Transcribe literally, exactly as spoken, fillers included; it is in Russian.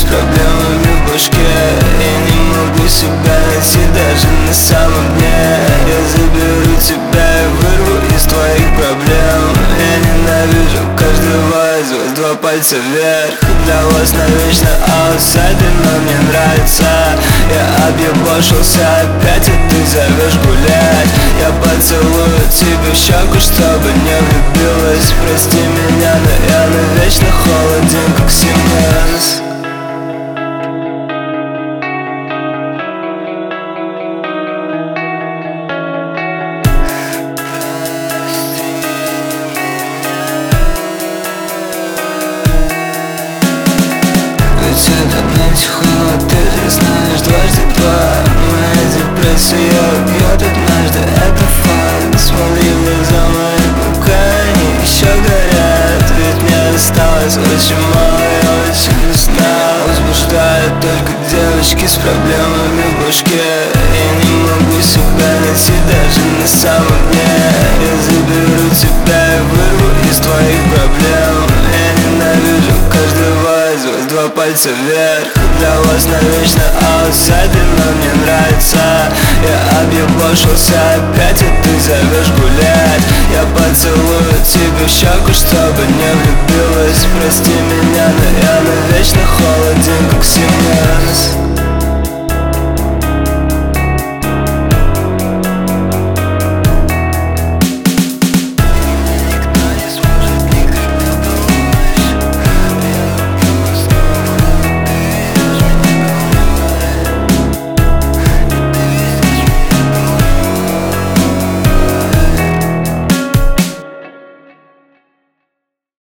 проблемами в башке. Я не могу себя найти даже на самом дне. Я заберу тебя и вырву из твоих проблем. Я ненавижу каждого из вас, два пальца вверх. Для вас навечно аутсайдер, но мне нравится. Я объебошился опять, и ты зовешь гулять. Я поцелую тебе в щеку, чтобы не влюбилась. Прости меня, но я навечно холоден, как Сименс. Это ночь холод, ты же знаешь дважды два. Моя депрессия убьет однажды, это факт. Смотри в глаза мои, пока они еще горят. Ведь мне осталось очень мало, я очень устал. Возбуждают только девочки с проблемами в башке. Я не могу себя найти даже на самом дне. Я заберу тебя и вырву из твоих проблем. Я ненавижу каждого из вас, два пальца вверх. Для вас навечно аутсайдер, но мне нравится. Я объебошился опять, и ты зовешь гулять. Я поцелую тебе в щеку, чтобы не влюбилась. Прости меня, но я навечно холоден, как Сименс.